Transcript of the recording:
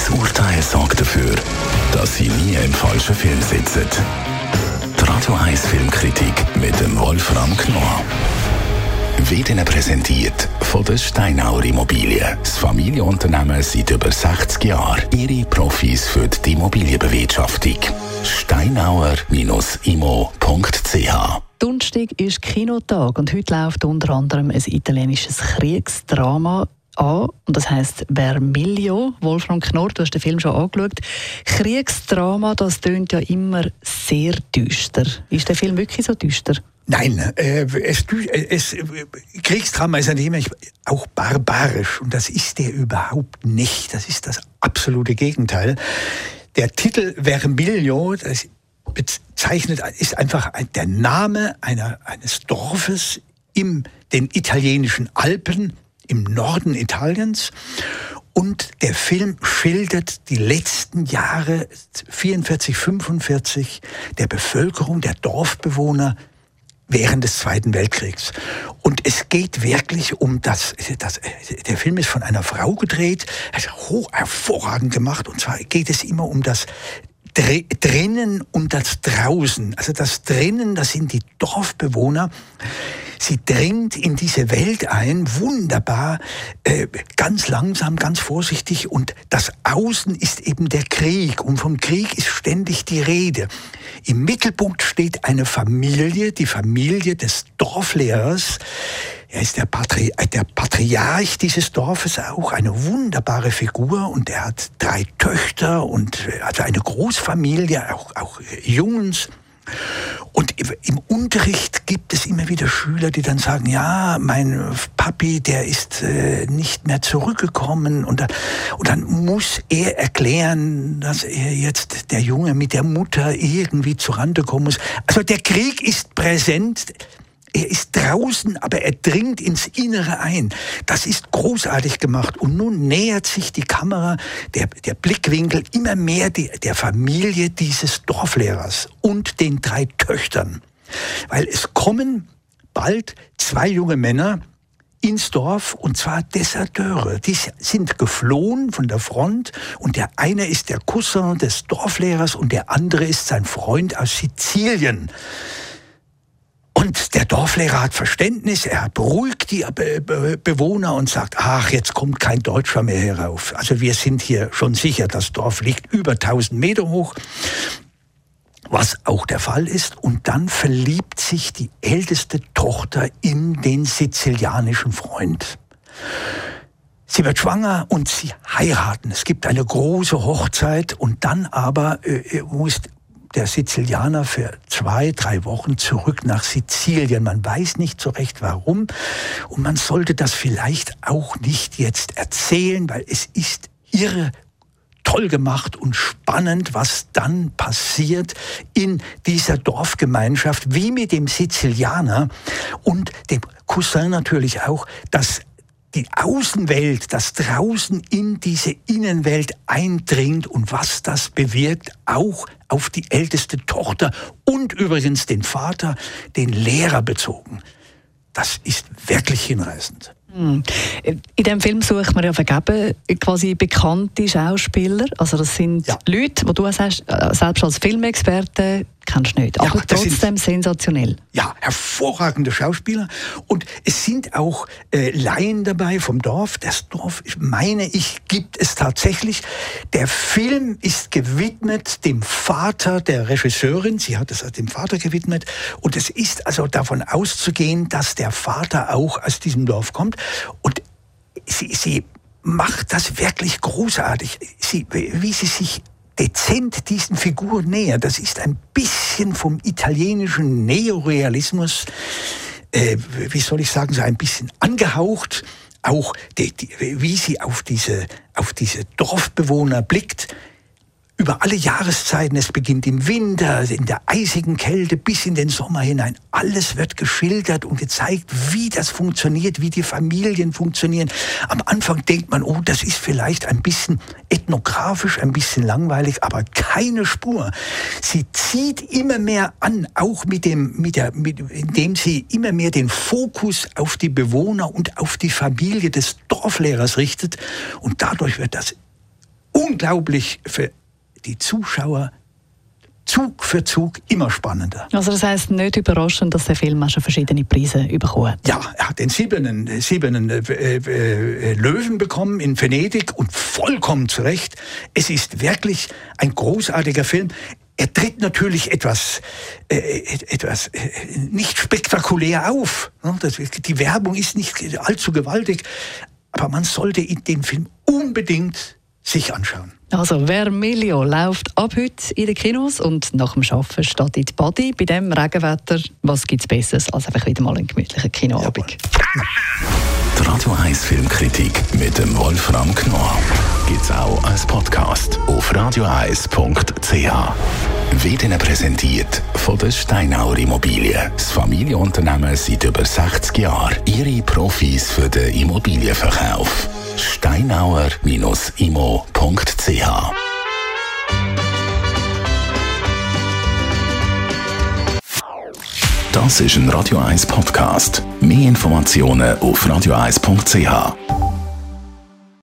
Sein Urteil sorgt dafür, dass Sie nie im falschen Film sitzen. Die Radio 1 Filmkritik mit dem Wolfram Knorr wird Ihnen präsentiert von der Steinauer Immobilien. Das Familienunternehmen seit über 60 Jahren. Ihre Profis für die Immobilienbewirtschaftung. steinauer-immo.ch. Donnerstag ist Kinotag und heute läuft unter anderem ein italienisches Kriegsdrama an. Und das heisst Vermiglio. Wolfram Knorr, du hast den Film schon angeschaut. Kriegsdrama, das tönt ja immer sehr düster. Ist der Film wirklich so düster? Nein, Kriegsdrama ist natürlich auch barbarisch und das ist der überhaupt nicht. Das ist das absolute Gegenteil. Der Titel Vermiglio, das bezeichnet, ist einfach der Name eines Dorfes in den italienischen Alpen im Norden Italiens. Und der Film schildert die letzten Jahre 44, 45 der Bevölkerung, der Dorfbewohner während des Zweiten Weltkriegs. Und es geht wirklich um der Film ist von einer Frau gedreht, also hervorragend gemacht, und zwar geht es immer um das Drinnen und das Draußen. Also das Drinnen, das sind die Dorfbewohner. Sie dringt in diese Welt ein, wunderbar, ganz langsam, ganz vorsichtig. Und das Außen ist eben der Krieg. Und vom Krieg ist ständig die Rede. Im Mittelpunkt steht eine Familie, die Familie des Dorflehrers. Er ist der Patriarch dieses Dorfes auch, eine wunderbare Figur. Und er hat 3 Töchter und also eine Großfamilie, auch Jungs. Und im Unterricht gibt es immer wieder Schüler, die dann sagen, ja, mein Papi, der ist nicht mehr zurückgekommen. Und dann muss er erklären, dass er jetzt, der Junge mit der Mutter, irgendwie zurande kommen muss. Also der Krieg ist präsent. Er ist draußen, aber er dringt ins Innere ein. Das ist großartig gemacht. Und nun nähert sich die Kamera, der Blickwinkel immer mehr der Familie dieses Dorflehrers und den 3 Töchtern. Weil es kommen bald 2 junge Männer ins Dorf, und zwar Deserteure. Die sind geflohen von der Front, und der eine ist der Cousin des Dorflehrers und der andere ist sein Freund aus Sizilien. Und der Dorflehrer hat Verständnis, er beruhigt die Bewohner und sagt, ach, jetzt kommt kein Deutscher mehr herauf. Also wir sind hier schon sicher, das Dorf liegt über 1000 Meter hoch, was auch der Fall ist. Und dann verliebt sich die älteste Tochter in den sizilianischen Freund. Sie wird schwanger und sie heiraten. Es gibt eine große Hochzeit, und dann aber muss der Sizilianer für 2, 3 Wochen zurück nach Sizilien. Man weiß nicht so recht warum, und man sollte das vielleicht auch nicht jetzt erzählen, weil es ist irre toll gemacht und spannend, was dann passiert in dieser Dorfgemeinschaft, wie mit dem Sizilianer und dem Cousin natürlich auch, dass die Außenwelt, das draußen in diese Innenwelt eindringt und was das bewirkt, auch auf die älteste Tochter und übrigens den Vater, den Lehrer bezogen. Das ist wirklich hinreißend. In diesem Film sucht man ja vergeben quasi bekannte Schauspieler. Also das sind Leute, die du sagst, selbst als Filmexperte kennst du nicht, aber trotzdem sensationell. Ja, hervorragende Schauspieler. Und es sind auch Laien dabei vom Dorf. Das Dorf, meine ich, gibt es tatsächlich. Der Film ist gewidmet dem Vater der Regisseurin. Sie hat es dem Vater gewidmet. Und es ist also davon auszugehen, dass der Vater auch aus diesem Dorf kommt. Und sie macht das wirklich großartig. Wie sie sich dezent diesen Figuren nähert. Das ist ein bisschen vom italienischen Neorealismus, wie soll ich sagen, so ein bisschen angehaucht. Auch wie sie auf diese Dorfbewohner blickt. Über alle Jahreszeiten, es beginnt im Winter, in der eisigen Kälte bis in den Sommer hinein. Alles wird geschildert und gezeigt, wie das funktioniert, wie die Familien funktionieren. Am Anfang denkt man, oh, das ist vielleicht ein bisschen ethnografisch, ein bisschen langweilig, aber keine Spur. Sie zieht immer mehr an, auch indem sie immer mehr den Fokus auf die Bewohner und auf die Familie des Dorflehrers richtet. Und dadurch wird das unglaublich für die Zuschauer Zug für Zug immer spannender. Also das heisst nicht überraschend, dass der Film auch schon verschiedene Preise bekommen hat? Ja, er hat den siebenen Löwen bekommen in Venedig und vollkommen zu Recht. Es ist wirklich ein großartiger Film. Er tritt natürlich etwas nicht spektakulär auf. Die Werbung ist nicht allzu gewaltig, aber man sollte den Film unbedingt sich anschauen. Also Vermilio läuft ab heute in den Kinos und nach dem Arbeiten steht in die Body. Bei diesem Regenwetter, was gibt es Besseres als einfach wieder mal einen gemütlichen Kinoabend? Die Radio 1 Filmkritik mit dem Wolfram Knorr gibt es auch als Podcast auf radio1.ch. Wird Ihnen präsentiert von der Steinauer Immobilien. Das Familienunternehmen seit über 60 Jahren. Ihre Profis für den Immobilienverkauf. steinauer-immo.ch. Das ist ein Radio 1 Podcast. Mehr Informationen auf radio1.ch.